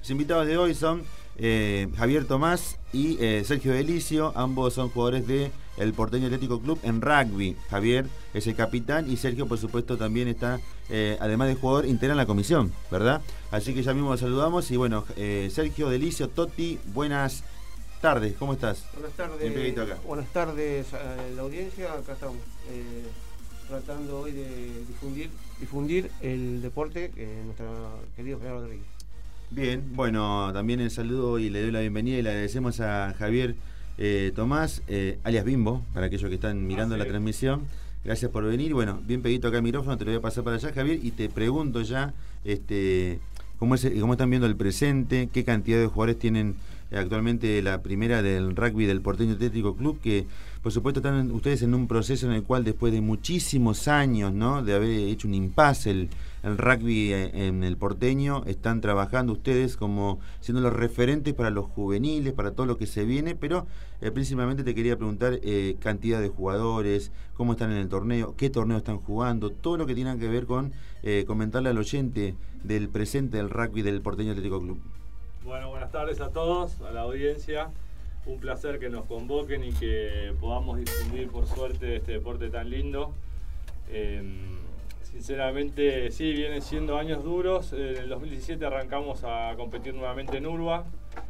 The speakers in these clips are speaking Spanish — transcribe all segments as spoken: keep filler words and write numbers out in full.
Los invitados de hoy son eh, Javier Tomás y eh, Sergio Delicio. Ambos son jugadores de el Porteño Atlético Club en rugby. Javier es el capitán y Sergio, por supuesto, también está, eh, además de jugador, integra la comisión, ¿verdad? Así que ya mismo los saludamos. Y bueno, eh, Sergio Delicio, Toti, buenas tardes, ¿cómo estás? Buenas tardes, acá. Buenas tardes a la audiencia. Acá estamos eh, tratando hoy de difundir difundir el deporte que nuestro querido Gerardo Rodríguez. Bien, bueno, también el saludo y le doy la bienvenida y le agradecemos a Javier eh, Tomás, eh, alias Bimbo, para aquellos que están mirando ah, sí. la transmisión. Gracias por venir. Bueno, bien pegadito acá el micrófono, te lo voy a pasar para allá, Javier, y te pregunto ya este, cómo, es, cómo están viendo el presente, qué cantidad de jugadores tienen actualmente la primera del rugby del Porteño Atlético Club, que por supuesto están ustedes en un proceso en el cual después de muchísimos años, ¿no?, de haber hecho un impasse el, el rugby en el Porteño, están trabajando ustedes como siendo los referentes para los juveniles, para todo lo que se viene, pero eh, principalmente te quería preguntar eh, cantidad de jugadores, cómo están en el torneo, qué torneo están jugando, todo lo que tiene que ver con eh, comentarle al oyente del presente del rugby del Porteño Atlético Club. Bueno, buenas tardes a todos, a la audiencia. Un placer que nos convoquen y que podamos difundir, por suerte, este deporte tan lindo. Eh, sinceramente, sí, vienen siendo años duros. En el dos mil diecisiete arrancamos a competir nuevamente en Urba.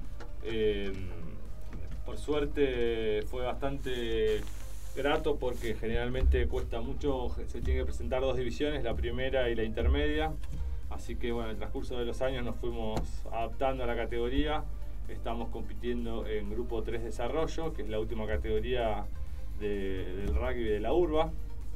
Eh, por suerte fue bastante grato porque generalmente cuesta mucho, se tiene que presentar dos divisiones, la primera y la intermedia. Así que bueno, en el transcurso de los años nos fuimos adaptando a la categoría. Estamos compitiendo en Grupo tres Desarrollo, que es la última categoría de, del rugby de la Urba.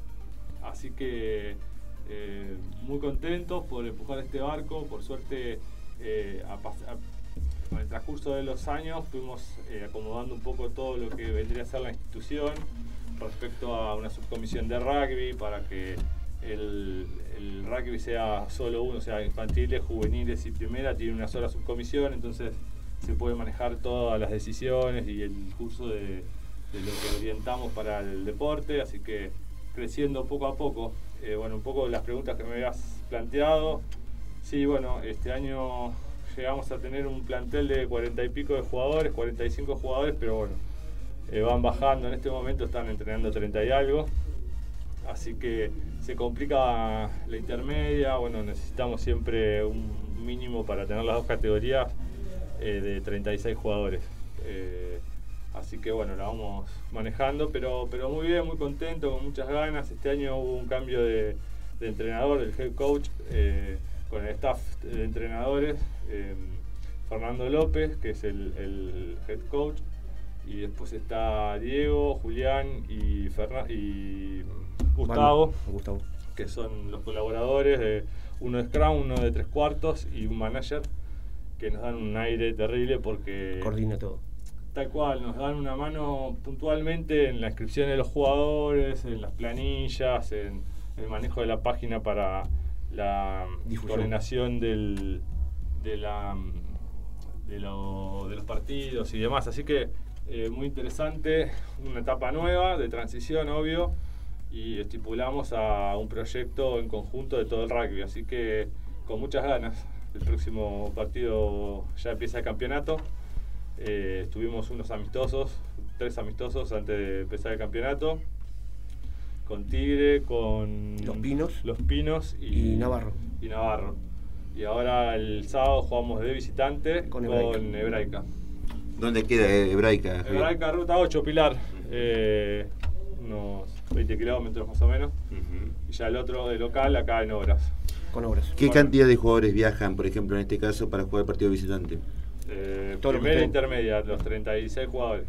Así que eh, muy contentos por empujar este barco. Por suerte, eh, a, a, con el transcurso de los años fuimos eh, acomodando un poco todo lo que vendría a ser la institución respecto a una subcomisión de rugby para que El, el rugby sea solo uno, o sea, infantiles, juveniles y primera, tiene una sola subcomisión, entonces se puede manejar todas las decisiones y el curso de, de lo que orientamos para el deporte, así que creciendo poco a poco. Eh, bueno, un poco las preguntas que me habías planteado. Sí, bueno, este año llegamos a tener un plantel de cuarenta y pico de jugadores, cuarenta y cinco jugadores, pero bueno, eh, van bajando, en este momento están entrenando treinta y algo. Así que se complica la intermedia, bueno, necesitamos siempre un mínimo para tener las dos categorías eh, de treinta y seis jugadores. Eh, así que bueno, la vamos manejando, pero, pero muy bien, muy contento, con muchas ganas. Este año hubo un cambio de, de entrenador, del head coach, eh, con el staff de entrenadores, eh, Fernando López, que es el, el head coach, y después está Diego, Julián y, Fernan y Gustavo, Gustavo, que son los colaboradores, de uno de Scrum, uno de tres cuartos y un manager, que nos dan un aire terrible porque coordina todo. Tal cual, nos dan una mano puntualmente en la inscripción de los jugadores, en las planillas, en el manejo de la página para la difusión, coordinación del, de, la, de, lo, de los partidos y demás. Así que eh, muy interesante, una etapa nueva de transición, obvio. Y estipulamos a un proyecto en conjunto de todo el rugby, así que con muchas ganas. El próximo partido ya empieza el campeonato. Eh, tuvimos unos amistosos, tres amistosos antes de empezar el campeonato, con Tigre, con Los Pinos, Los Pinos y, y Navarro. Y Navarro. Y ahora el sábado jugamos de visitante con Hebraica. Con Hebraica. ¿Dónde queda Hebraica? Hebraica, ruta ocho, Pilar. Eh, unos veinte kilómetros más o menos. Uh-huh. Y ya el otro de local acá en Obras. Con Obras. ¿Qué bueno. cantidad de jugadores viajan, por ejemplo, en este caso, para jugar el partido visitante? Eh, primera intermedia, los treinta y seis jugadores.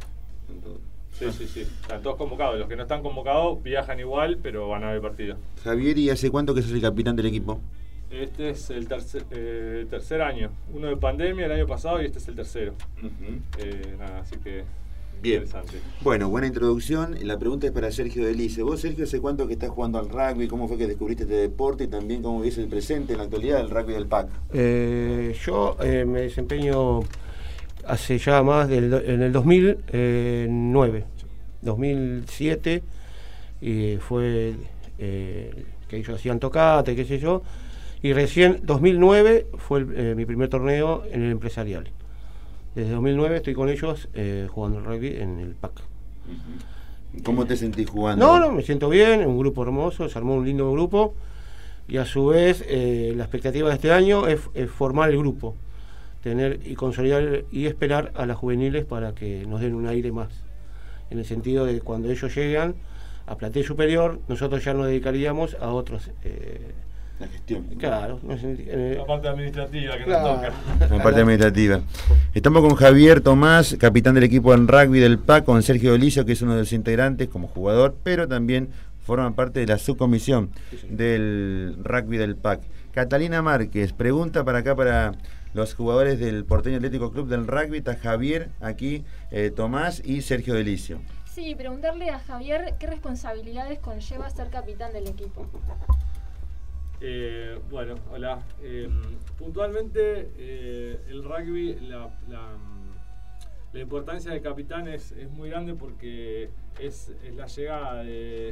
Sí, ah. sí, sí. Están todos convocados. Los que no están convocados viajan igual, pero van a ver el partido. Javier, ¿y hace cuánto que sos el capitán del equipo? Este es el tercer, eh, tercer año. Uno de pandemia el año pasado y este es el tercero. Uh-huh. eh, nada, así que bien. Interesante. Bueno, buena introducción. La pregunta es para Sergio Delicio. Vos, Sergio, ¿hace cuánto que estás jugando al rugby? ¿Cómo fue que descubriste este deporte? Y también cómo ves el presente en la actualidad del rugby del P A C. Eh, yo eh, me desempeño hace ya más del en el dos mil nueve, dos mil siete, y fue eh, que ellos hacían tocata, qué sé yo, Y recién, dos mil nueve fue el, eh, mi primer torneo en el empresarial. Desde dos mil nueve estoy con ellos eh, jugando el rugby en el P A C. ¿Cómo te sentís jugando? No, no, me siento bien, un grupo hermoso, se armó un lindo grupo. Y a su vez, eh, la expectativa de este año es, es formar el grupo, tener y consolidar y esperar a las juveniles para que nos den un aire más. En el sentido de cuando ellos llegan a plantel superior, nosotros ya nos dedicaríamos a otros. Eh, la gestión. Claro. No sé, eh, la parte administrativa que claro. nos toca. La parte administrativa. Estamos con Javier Tomás, capitán del equipo en rugby del P A C, con Sergio Delicio, que es uno de los integrantes como jugador, pero también forman parte de la subcomisión del rugby del P A C. Catalina Márquez, pregunta para acá para los jugadores del Porteño Atlético Club del rugby. Está Javier, aquí eh, Tomás y Sergio Delicio. Sí, preguntarle a Javier qué responsabilidades conlleva ser capitán del equipo. Eh, bueno, hola. Eh, puntualmente, eh, el rugby, la, la, la importancia del capitán es, es muy grande porque es, es la llegada de,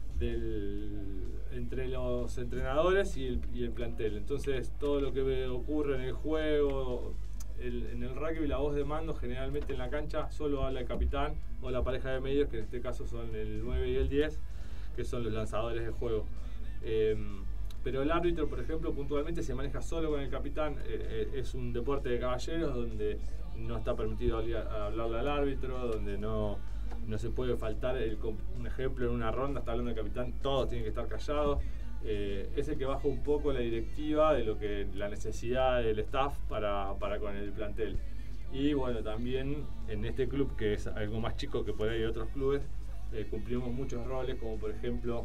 del, entre los entrenadores y el, y el plantel. Entonces, todo lo que ocurre en el juego, el, en el rugby, la voz de mando generalmente en la cancha solo habla el capitán o la pareja de medios, que en este caso son el nueve y el diez, que son los lanzadores del juego. Eh, Pero el árbitro, por ejemplo, puntualmente se maneja solo con el capitán. Eh, eh, es un deporte de caballeros donde no está permitido hablarle al árbitro, donde no, no se puede faltar. El, un ejemplo, en una ronda está hablando el capitán, todos tienen que estar callados. Eh, es el que baja un poco la directiva de lo que la necesidad del staff para, para con el plantel. Y bueno, también en este club, que es algo más chico que por ahí otros clubes, eh, cumplimos muchos roles, como por ejemplo...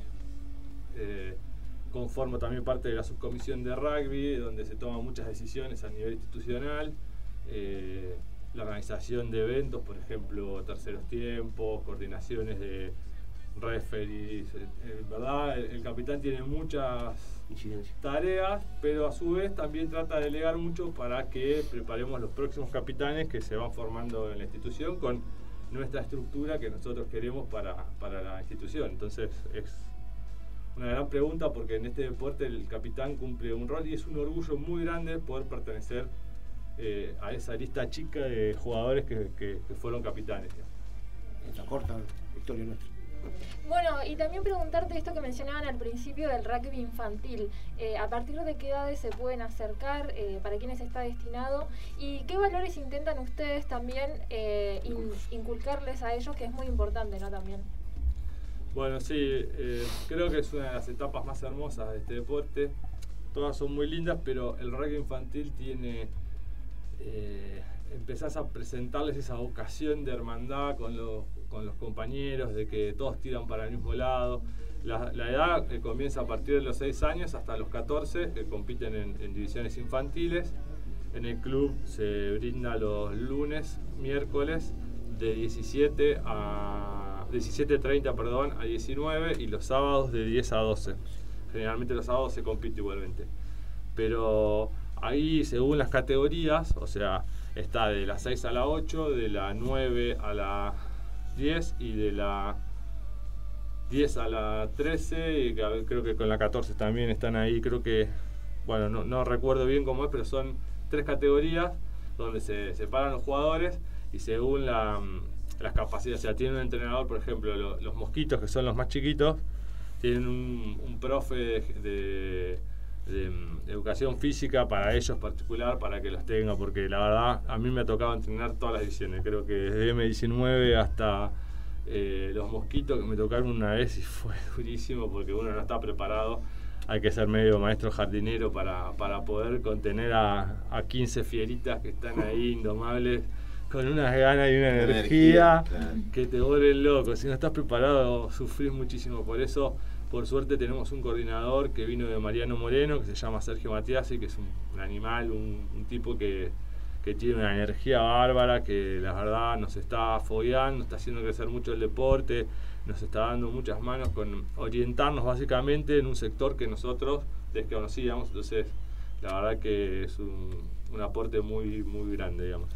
Eh, conformo también parte de la subcomisión de rugby, donde se toman muchas decisiones a nivel institucional, eh, la organización de eventos, por ejemplo, terceros tiempos, coordinaciones de referees. En verdad, el, el capitán tiene muchas tareas, pero a su vez también trata de delegar mucho para que preparemos los próximos capitanes que se van formando en la institución con nuestra estructura que nosotros queremos para, para la institución. Entonces, es una gran pregunta porque en este deporte el capitán cumple un rol y es un orgullo muy grande poder pertenecer eh, a esa lista chica de jugadores que, que, que fueron capitanes. Esta corta historia nuestra. Bueno, y también preguntarte esto que mencionaban al principio del rugby infantil. Eh, ¿A partir de qué edades se pueden acercar? Eh, ¿Para quiénes está destinado? ¿Y qué valores intentan ustedes también eh, in, inculcarles a ellos, que es muy importante, ¿no? También. Bueno, sí, eh, creo que es una de las etapas más hermosas de este deporte. Todas son muy lindas, pero el rugby infantil tiene... Eh, empezás a presentarles esa vocación de hermandad con los, con los compañeros, de que todos tiran para el mismo lado. La, la edad eh, comienza a partir de los seis años hasta los catorce, que compiten en, en divisiones infantiles. En el club se brinda los lunes, miércoles, de diecisiete a... diecisiete treinta, perdón, a diecinueve, y los sábados de diez a doce. Generalmente los sábados se compite igualmente. Pero ahí, según las categorías, o sea, está de la seis a la ocho, de la nueve a la diez y de la diez a la trece, y creo que con la catorce también están ahí. Creo que, bueno, no, no recuerdo bien cómo es, pero son tres categorías donde se separan los jugadores y según la... las capacidades, o sea, tiene un entrenador, por ejemplo, lo, los mosquitos, que son los más chiquitos, tienen un, un profe de, de, de, de educación física para ellos particular, para que los tenga, porque la verdad a mí me ha tocado entrenar todas las divisiones, creo que desde eme diecinueve hasta eh, los mosquitos, que me tocaron una vez y fue durísimo porque uno no está preparado. Hay que ser medio maestro jardinero para, para poder contener a, a quince fieritas que están ahí indomables, con unas ganas y una energía, energía claro, que te vuelven loco. Si no estás preparado, sufrís muchísimo. Por eso, por suerte, tenemos un coordinador que vino de Mariano Moreno, que se llama Sergio Matiasi, que es un, un animal, un, un tipo que, que tiene una energía bárbara, que la verdad nos está fogueando, está haciendo crecer mucho el deporte, nos está dando muchas manos con orientarnos básicamente en un sector que nosotros desconocíamos. Entonces, la verdad que es un, un aporte muy, muy grande, digamos.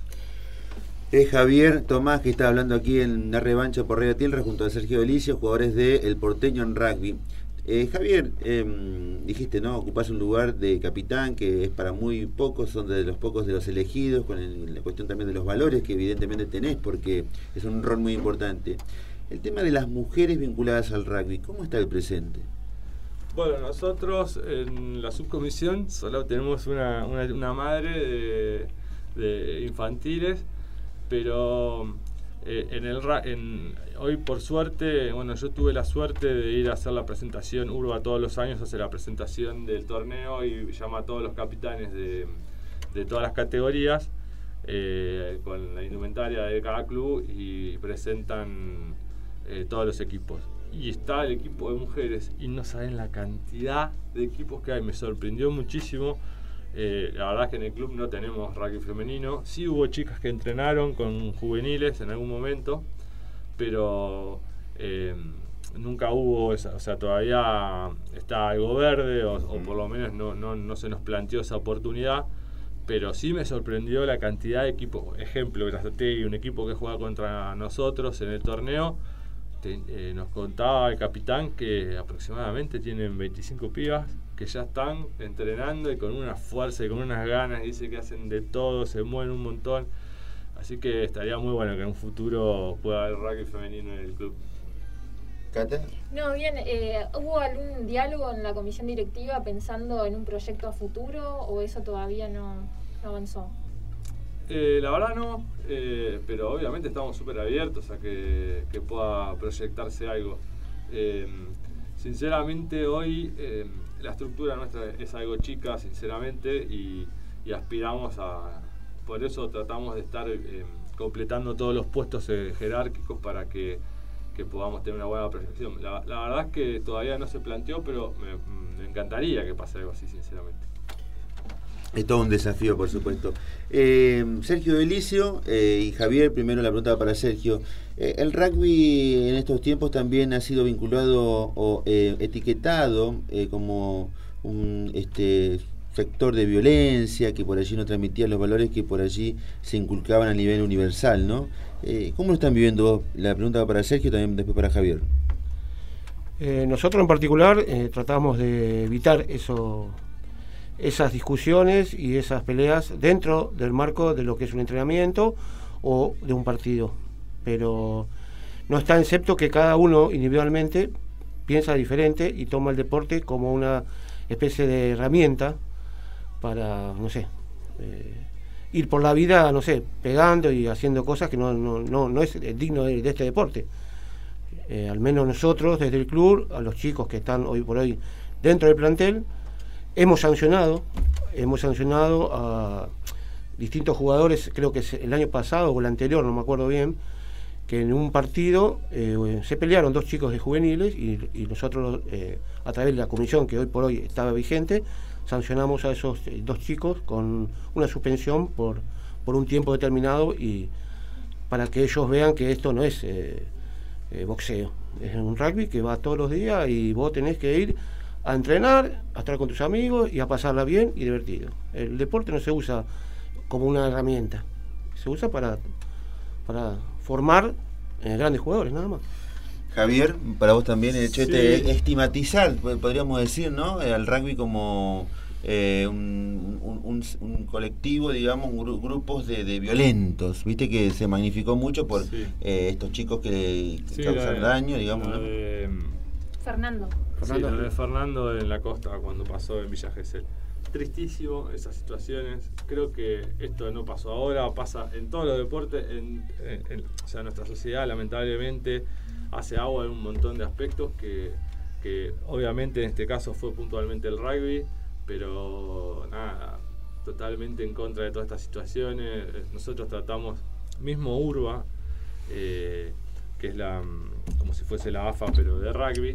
Es Javier Tomás, que está hablando aquí en la revancha por Radio Tierra junto a Sergio Delicio, jugadores del Porteño en rugby. Eh, Javier, eh, dijiste, ¿no? Ocupás un lugar de capitán que es para muy pocos, son de los pocos de los elegidos, con el, la cuestión también de los valores que evidentemente tenés, porque es un rol muy importante. El tema de las mujeres vinculadas al rugby, ¿cómo está el presente? Bueno, nosotros en la subcomisión solo tenemos una, una, una madre de, de infantiles, pero eh, en el en, hoy por suerte, bueno, yo tuve la suerte de ir a hacer la presentación. Urba todos los años hace la presentación del torneo y llama a todos los capitanes de, de todas las categorías eh, con la indumentaria de cada club y presentan eh, todos los equipos. Y está el equipo de mujeres y no saben la cantidad de equipos que hay. Me sorprendió muchísimo. Eh, la verdad es que en el club no tenemos rugby femenino. Sí hubo chicas que entrenaron con juveniles en algún momento, pero eh, nunca hubo esa, o sea, todavía está algo verde o, o por lo menos no, no, no se nos planteó esa oportunidad. Pero sí me sorprendió la cantidad de equipos. Ejemplo, Grazategui, un equipo que juega contra nosotros en el torneo. Te, eh, nos contaba el capitán que aproximadamente tienen veinticinco pibas que ya están entrenando y con una fuerza y con unas ganas, dice que hacen de todo, se mueven un montón, así que estaría muy bueno que en un futuro pueda haber rugby femenino en el club. ¿Cata? No, bien, eh, ¿hubo algún diálogo en la comisión directiva pensando en un proyecto a futuro o eso todavía no, no avanzó? Eh, la verdad no, eh, pero obviamente estamos súper abiertos a que, que pueda proyectarse algo. Eh, sinceramente hoy eh, la estructura nuestra es algo chica, sinceramente, y, y aspiramos a... Por eso tratamos de estar eh, completando todos los puestos eh, jerárquicos para que, que podamos tener una buena proyección. La, la verdad es que todavía no se planteó, pero me, me encantaría que pase algo así, sinceramente. Es todo un desafío, por supuesto. Eh, Sergio Delicio eh, y Javier, primero la pregunta para Sergio. Eh, el rugby en estos tiempos también ha sido vinculado o eh, etiquetado eh, como un este, sector de violencia, que por allí no transmitía los valores que por allí se inculcaban a nivel universal, ¿no? Eh, ¿Cómo lo están viviendo vos? La pregunta va para Sergio y también después para Javier. Eh, nosotros en particular eh, tratamos de evitar eso... esas discusiones y esas peleas dentro del marco de lo que es un entrenamiento o de un partido, pero no está excepto que cada uno individualmente piensa diferente y toma el deporte como una especie de herramienta para, no sé, eh, ir por la vida, no sé, pegando y haciendo cosas que no, no, no, no es digno de, de este deporte. Eh, al menos nosotros desde el club, a los chicos que están hoy por hoy dentro del plantel, Hemos sancionado, hemos sancionado a distintos jugadores, creo que el año pasado o el anterior, no me acuerdo bien, que en un partido eh, se pelearon dos chicos de juveniles y, y nosotros, eh, a través de la comisión que hoy por hoy estaba vigente, sancionamos a esos dos chicos con una suspensión por, por un tiempo determinado y para que ellos vean que esto no es eh, eh, boxeo, es un rugby que va todos los días y vos tenés que ir a entrenar, a estar con tus amigos y a pasarla bien y divertido. El deporte no se usa como una herramienta, se usa para, para formar eh, grandes jugadores, nada más. Javier, para vos también el hecho Sí. de estigmatizar, podríamos decir, ¿no? Al rugby como eh, un, un, un, un colectivo, digamos, gru grupos de, de violentos, viste que se magnificó mucho por Sí. eh, estos chicos que, que Sí, causan de- daño, digamos, la ¿no? de, Fernando. Fernando. Sí, lo de Fernando en la costa cuando pasó en Villa Gesell. Tristísimo esas situaciones. Creo que esto no pasó ahora, pasa en todos los deportes. En, en- en- o sea, nuestra sociedad lamentablemente hace agua en un montón de aspectos que, que obviamente en este caso fue puntualmente el rugby, pero nada, totalmente en contra de todas estas situaciones. Nosotros tratamos, mismo Urba, eh, que es la como si fuese la A F A pero de rugby,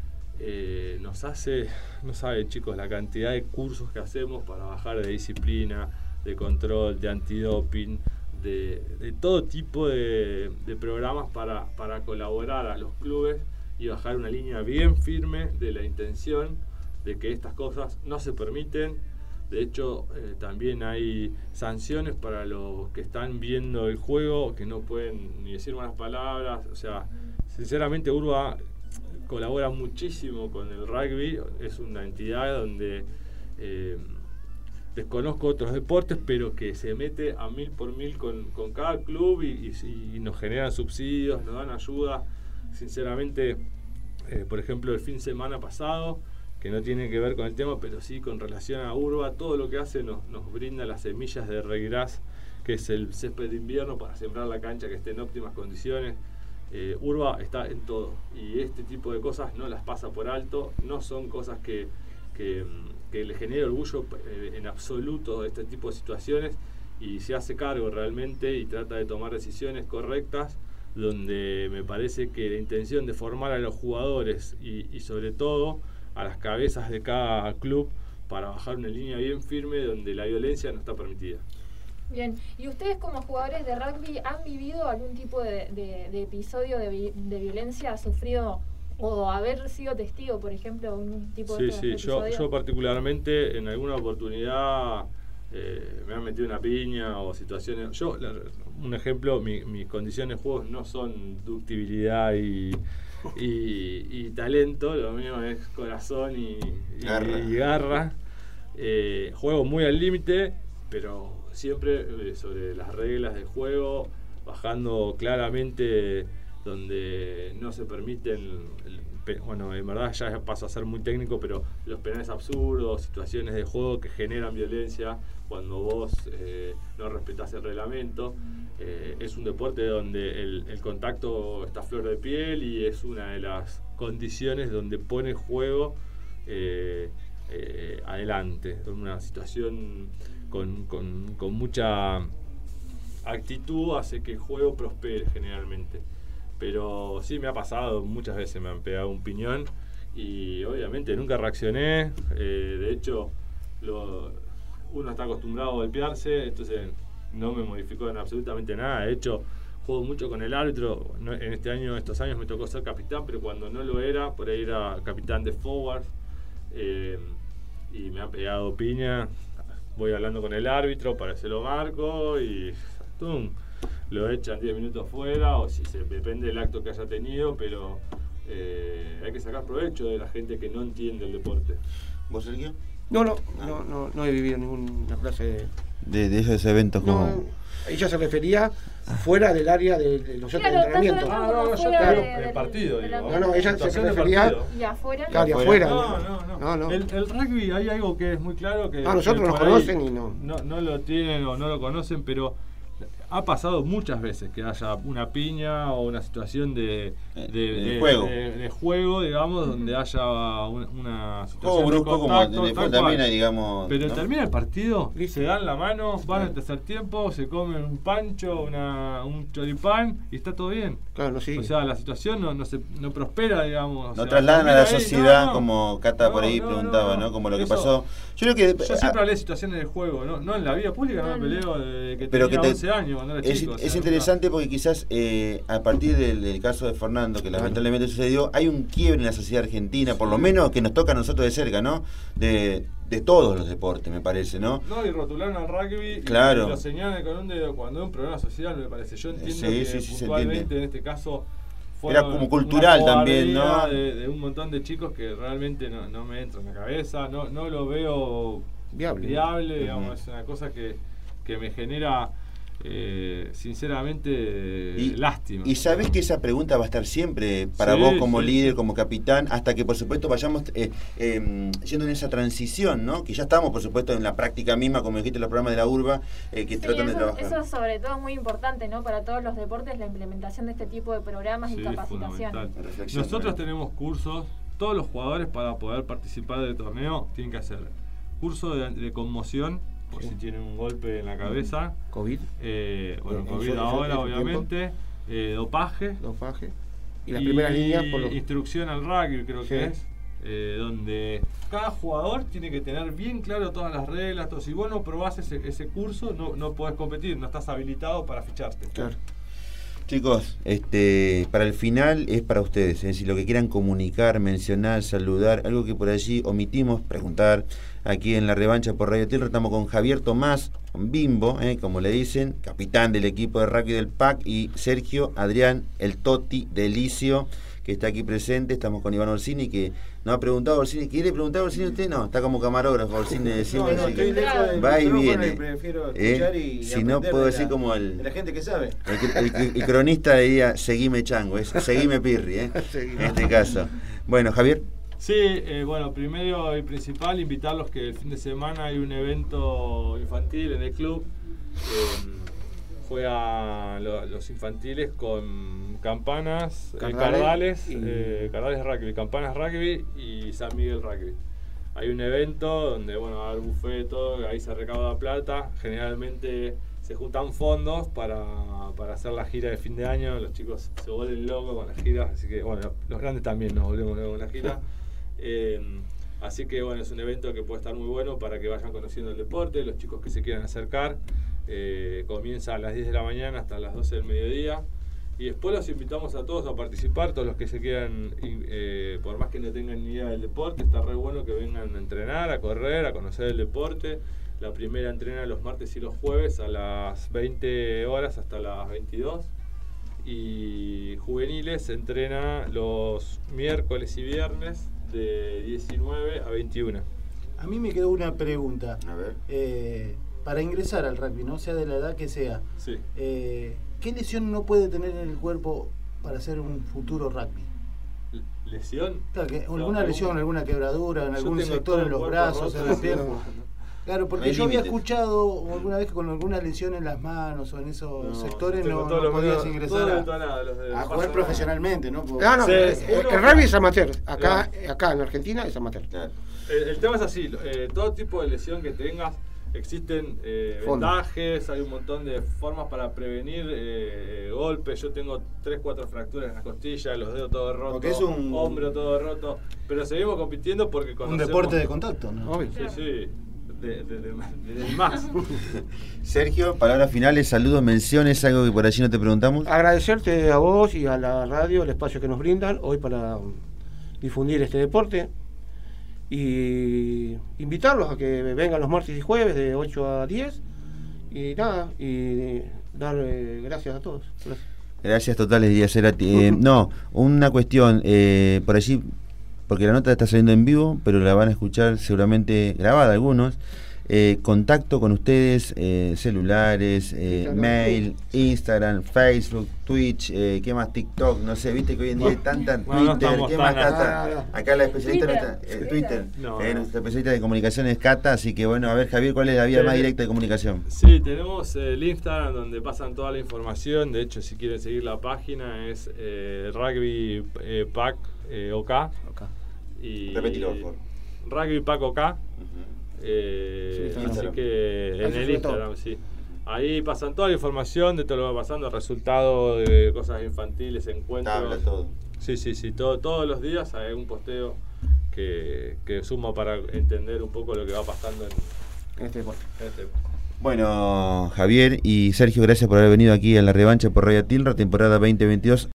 eh, nos hace, no saben chicos, la cantidad de cursos que hacemos para bajar de disciplina, de control, de antidoping, de, de todo tipo de, de programas para, para colaborar a los clubes y bajar una línea bien firme de la intención de que estas cosas no se permiten. De hecho, eh, también hay sanciones para los que están viendo el juego, que no pueden ni decir malas palabras. O sea, sinceramente Urba, colabora muchísimo con el rugby, es una entidad donde eh, desconozco otros deportes, pero que se mete a mil por mil con, con cada club y, y, y nos generan subsidios, nos dan ayuda. Sinceramente, eh, por ejemplo, el fin de semana pasado, que no tiene que ver con el tema, pero sí con relación a Urba, todo lo que hace nos, nos brinda las semillas de regras, que es el césped de invierno para sembrar la cancha que esté en óptimas condiciones. Eh, Urba está en todo y este tipo de cosas no las pasa por alto, no son cosas que, que, que le genere orgullo eh, en absoluto este tipo de situaciones, y se hace cargo realmente y trata de tomar decisiones correctas, donde me parece que la intención de formar a los jugadores y, y sobre todo a las cabezas de cada club para bajar una línea bien firme donde la violencia no está permitida. Bien, ¿y ustedes como jugadores de rugby han vivido algún tipo de, de, de episodio de, vi, de violencia, sufrido o haber sido testigo, por ejemplo, un tipo sí, de Sí, sí, yo, yo particularmente en alguna oportunidad eh, me han metido una piña o situaciones. Yo, la, un ejemplo, mi, mis condiciones de juego no son ductibilidad y, y, y talento, lo mío es corazón y y garra. Y garra. Eh, juego muy al límite, pero siempre eh, sobre las reglas del juego, bajando claramente donde no se permiten, el, bueno, en verdad ya paso a ser muy técnico, pero los penales absurdos, situaciones de juego que generan violencia cuando vos eh, no respetás el reglamento. Eh, es un deporte donde el, el contacto está a flor de piel y es una de las condiciones donde pone juego eh, eh, adelante, en una situación Con, con, con mucha actitud hace que el juego prospere generalmente. Pero sí me ha pasado, muchas veces me han pegado un piñón y obviamente nunca reaccioné. Eh, de hecho, lo, uno está acostumbrado a golpearse, entonces no me modificó en absolutamente nada. De hecho, juego mucho con el árbitro. No, en este año, estos años me tocó ser capitán, pero cuando no lo era, por ahí era capitán de forward eh, y me ha pegado piña. Voy hablando con el árbitro para que se lo marco y ¡tum! Lo echan diez minutos fuera, o si se depende del acto que haya tenido, pero eh, hay que sacar provecho de la gente que no entiende el deporte. ¿Vos, Sergio? No, no, ah. no, no, no he vivido ninguna clase de... De, de esos eventos como... No, ella se refería fuera del área de, de los claro, entrenamientos. Ah, no, no, yo te el partido, digo. No, no, ella se refería... ¿Y afuera? Claro, y afuera. No, no, no. no, no. El, el rugby hay algo que es muy claro que... Ah, nosotros nos conocen y no. no... No lo tienen o no lo conocen, pero... Ha pasado muchas veces que haya una piña o una situación de, de, de, de, juego. de, de juego, digamos, uh-huh. donde haya una, una situación oh, brusco, de contacto, como de también hay, digamos... Pero ¿no? termina el partido, se dan la mano, van al tercer tiempo, se comen un pancho, una, un choripán y está todo bien. Claro, no, sí. O sea, la situación no, no, se, no prospera, digamos. No o sea, trasladan a la sociedad, no, no, como Cata no, por ahí no, preguntaba, ¿no? ¿no? Como lo que Eso, pasó. Yo creo que... Yo siempre hablé de situaciones de juego, no, no en la vida pública, no me peleo de que pero tenía que te, once años, cuando era es, chico. Es o sea, interesante no. porque quizás eh, a partir del, del caso de Fernando, que lamentablemente sucedió, hay un quiebre en la sociedad argentina, sí. por lo menos que nos toca a nosotros de cerca, ¿no? De, de todos los deportes, me parece, ¿no? No, y rotularon al rugby claro. y lo señalan con un dedo cuando hay un problema social, me parece. Yo entiendo sí, que sí, sí, puntualmente en este caso era como cultural también, ¿no? De, de un montón de chicos que realmente no, no me entra en la cabeza, no, no lo veo viable, viable uh-huh. digamos, es una cosa que, que me genera eh, sinceramente y, lástima. Y sabés que esa pregunta va a estar siempre para sí, vos como sí, líder, sí. como capitán, hasta que por supuesto vayamos eh, eh, yendo en esa transición, ¿no? Que ya estamos por supuesto en la práctica misma, como dijiste, los programas de la urba eh, que sí, tratan eso, de trabajar. Eso sobre todo es muy importante, ¿no? Para todos los deportes, la implementación de este tipo de programas sí, y capacitación. Nosotros tenemos cursos, todos los jugadores para poder participar del torneo tienen que hacer curso de, de conmoción, por sí. si tienen un golpe en la cabeza. COVID. Eh, bueno, COVID ahora, obviamente. Eh, dopaje. Dopaje. Y las primeras líneas por los... instrucción al rugby, creo sí. que es. Eh, donde cada jugador tiene que tener bien claro todas las reglas. Todo. Si vos no probás ese, ese curso, no, no podés competir, no estás habilitado para ficharte. Claro. Chicos, este, para el final es para ustedes, ¿eh? Si lo que quieran comunicar, mencionar, saludar, algo que por allí omitimos preguntar, aquí en la revancha por Radio Tierra estamos con Javier Tomás, con Bimbo, ¿eh? como le dicen, capitán del equipo de rugby del P A C, y Sergio Adrián, el Toti Delicio, que que está aquí presente. Estamos con Iván Orsini, que nos ha preguntado Orsini. ¿Quiere preguntar a Orsini usted? No, está como camarógrafo Orsini. No, no, estoy lejos del va y micrófono viene. y prefiero escuchar ¿Eh? y Si no, puedo de decir la, como el, de la gente que sabe. El, el, el cronista diría, seguime chango, es seguime pirri, ¿eh? En este caso. Bueno, Javier. Sí, eh, bueno, primero y principal, invitarlos que el fin de semana hay un evento infantil en el club. Eh, juegan lo, los infantiles con campanas, Cardales, eh, cardales, y... eh, cardales rugby, campanas rugby y San Miguel rugby. Hay un evento donde, bueno, va a haber buffet, todo, ahí se recauda plata. Generalmente se juntan fondos para, para hacer la gira de fin de año. Los chicos se vuelven locos con las giras, así que, bueno, los grandes también nos volvemos locos con la gira. Eh, así que bueno, es un evento que puede estar muy bueno para que vayan conociendo el deporte, los chicos que se quieran acercar. Eh, comienza a las diez de la mañana hasta las doce del mediodía y después los invitamos a todos a participar, todos los que se quieran, eh, por más que no tengan ni idea del deporte, está re bueno que vengan a entrenar, a correr, a conocer el deporte. La primera entrena los martes y los jueves a las veinte horas hasta las veintidós. Y juveniles se entrena los miércoles y viernes de diecinueve a veintiuno. A mí me quedó una pregunta. A ver. Eh, para ingresar al rugby, no sea de la edad que sea, Sí. eh, ¿qué lesión no puede tener en el cuerpo para ser un futuro rugby? ¿Lesión? Claro, que No, alguna lesión, alguna quebradura, en Yo algún tengo sector todo en el los cuerpo brazos, roto, en las sí, piernas. no. Claro, porque No hay yo había límites. escuchado alguna vez que con alguna lesión en las manos o en esos No, sectores tengo no, todo no lo podías menos- ingresar todo a, detonado, los de- a no pasa jugar nada. profesionalmente, ¿no? Porque- No, no, Sí, el, uno- el rugby es amateur. Acá, Claro. acá en Argentina es amateur. Claro. El, el tema es así, eh, todo tipo de lesión que tengas, existen eh, Fondo. vendajes, hay un montón de formas para prevenir eh, eh, golpes. Yo tengo tres, cuatro fracturas en las costillas, los dedos todos rotos, Porque es un- hombro todo roto, pero seguimos compitiendo porque un conocemos... deporte de contacto, ¿no? Obvio. Sí, sí, de, de, de, de- del más. Sergio, palabras finales, saludos, menciones, algo que por allí no te preguntamos. Agradecerte a vos y a la radio el espacio que nos brindan hoy para um, difundir este deporte y invitarlos a que vengan los martes y jueves de ocho a diez y nada, y dar eh, gracias a todos. Gracias. Gracias totales, Díaz Cerati. Eh, no, una cuestión, eh, por allí, porque la nota está saliendo en vivo, pero la van a escuchar seguramente grabada algunos. Eh, contacto con ustedes, eh, celulares, eh, Instagram. mail, Instagram, Facebook, Twitch, eh, ¿qué más? TikTok, no sé, viste que hoy en día hay tanta Bueno, no Twitter, estamos ¿qué tan más así. Cata? Acá la especialista Twitter. no está, eh, Twitter, No, eh, no. nuestra especialista de comunicación es Cata, así que bueno, a ver Javier, ¿cuál es la vía Sí. más directa de comunicación? Sí, tenemos el Instagram donde pasan toda la información. De hecho, si quieren seguir la página es eh, Rugby eh, Pack eh, OK. Acá. Y Repetilo, por favor. Rugby Pack OK. Eh, Sí, así Instagram. que Ahí en se el sube Instagram, todo. sí. Ahí pasan toda la información de todo lo que va pasando, resultados de cosas infantiles, encuentros. Tabla, todo. Sí, sí, sí. Todo, todos los días hay un posteo que, que suma para entender un poco lo que va pasando en, En este deporte. en este. Bueno, Javier y Sergio, gracias por haber venido aquí a la revancha por Radio Tilra, temporada veinte veintidós.